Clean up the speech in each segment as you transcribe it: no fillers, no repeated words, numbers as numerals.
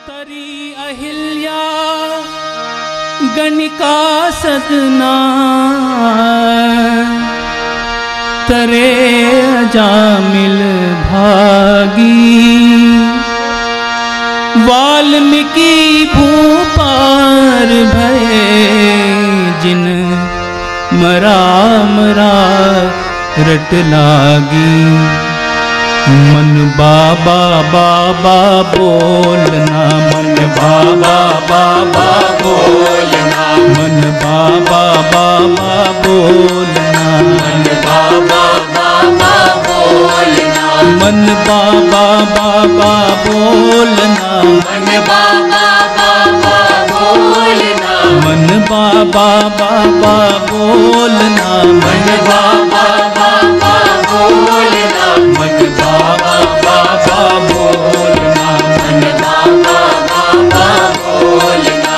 तरी अहिल्या गणिका सदना तरे अजामिल भागी वाल्मीकि भूपार भये जिन मरा मरा रट लागी। मन बाबा बाबा बोलना मन बाबा बाबा बोलना मन बाबा बाबा बोलना मन बाबा बाबा बोलना मन बाबा बाबा बोलना मन बाबा बाबा बोलना मन बाबा बाबा बोलना मन बाबा बाबा बोलना मन बाबा बाबा बोलना मन बाबा बाबा बोलना।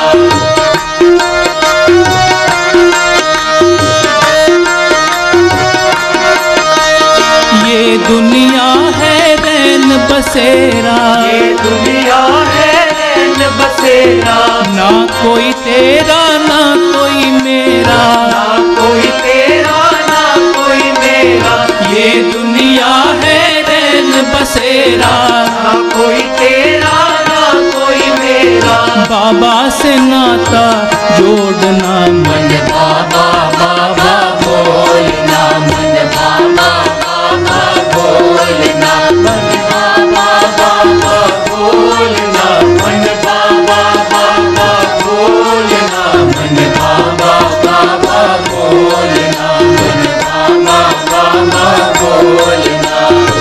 ये दुनिया है रैन बसेरा ये दुनिया है रैन बसेरा ना कोई तेरा ना कोई मेरा ना कोई तेरा ना कोई मेरा। ये दुनिया है रैन बसेरा ना कोई तेरा ना कोई मेरा। बाबा से नाता जोड़ना मन बाबा बाबा बोलना मन बाबा बाबा बोलना मन बाबा बाबा बोलना मन बाबा बाबा बोलना मन बाबा बाबा बोलना मन बाबा बाबा बोलना।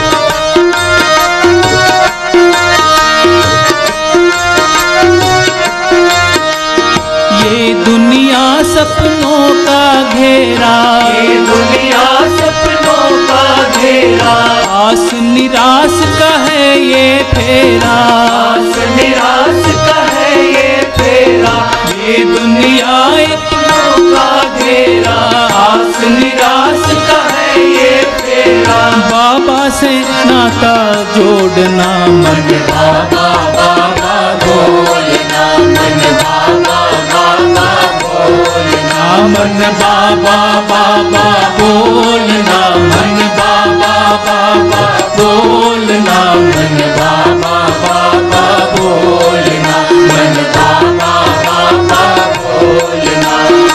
ये दुनिया सपनों का घेरा ये दुनिया सपनों का घेरा आस निराश का है ये फेरा आस निराश का है ये फेरा। ये दुनिया सपनों का घेरा आस निराश का है ये फेरा। बाबा से नाता जोड़ना मन बाबा बाबा बोलना मन बाबा बाबा बोलना मन बाबा बाबा बोलना मन बाबा बाबा बोलना मन बाबा बाबा बोलना मन बाबा बाबा बोलना।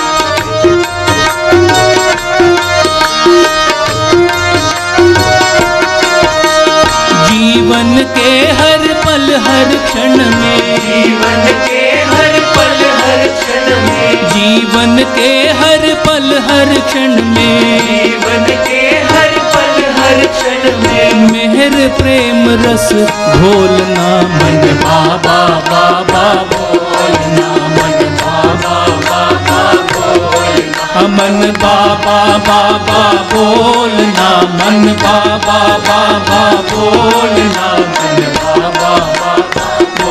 जीवन के हर पल हर क्षण में जीवन के हर पल हर क्षण में जीवन के हर पल हर क्षण में जीवन के हर पल हर क्षण में मेहर प्रेम रस घोलना मन बाबा बाबा बोलना मन बाबा बाबा बोलना मन बाबा बाबा बोलना मन बाबा बाबा बोलना मन बाबा बाबा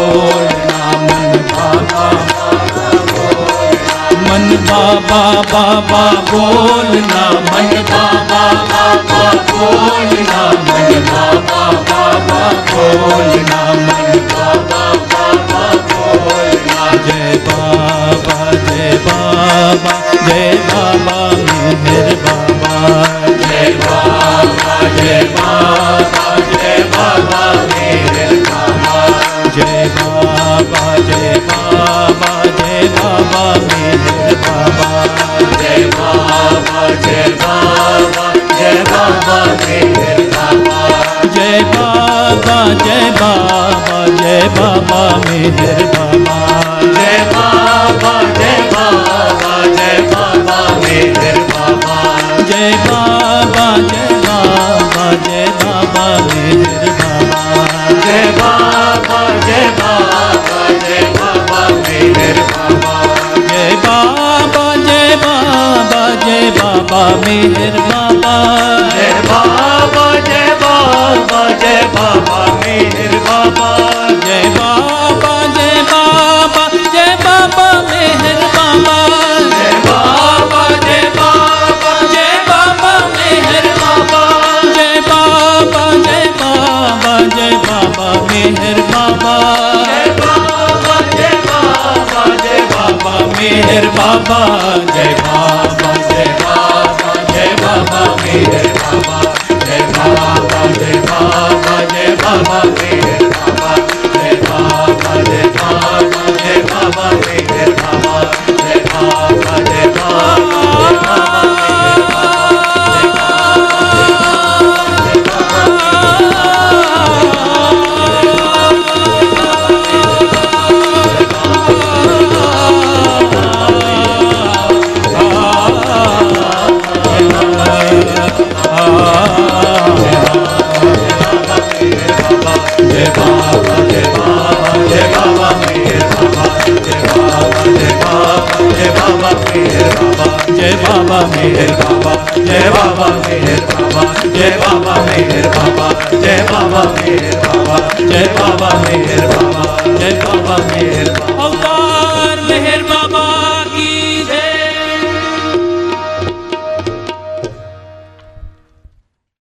बोलना मन बाबा बाबा बोलना मन बाबा बाबा बोलना मन बाबा बाबा बोलना मन बाबा बाबा बोलना मन बाबा बाबा बोलना। जय बाबा जय बाबा जय बाबा मेहर बाबा जय बाबा जय बाबा जय बाबा मेहर बाबा जय बाबा जय बाबा जय बाबा मेहर बाबा जय बाबा जय बाबा जय बाबा मेहर बाबा जय बाबा जय बाबा जय बाबा मेहर बाबा जय बाबा जय बाबा जय बाबा मेहर बाबा जय बाबा जय बाबा जय बाबा मेहर बाबा जय बाबा जय बाबा जय बाबा मेहर बाबा जय बाबा जय बाबा जय बाबा मेहर बाबा जय बाबा जय बाबा जय बाबा मेहर बाबा जय बाबा जय बाबा जय बाबा मेहर बाबा जय बाबा जय बाबा जय बाबा मेहर बाबा जय बाबा जय बाबा जय बाबा मेहर बाबा जय बाबा मेहर बाबा, जय बाबा जय बाबा जय बाबा मेहर बाबा, जय बाबा जय बाबा जय बाबा मेहर बाबा, जय बाबा जय बाबा जय बाबा मेहर बाबा, जय बाबा जय बाबा जय बाबा मेहर बाबा, जय बाबा मेहर बाबा, जय बाबा मेहर बाबा, जय बाबा मेहर बाबा, जय बाबा मेहर बाबा, जय बाबा मेहर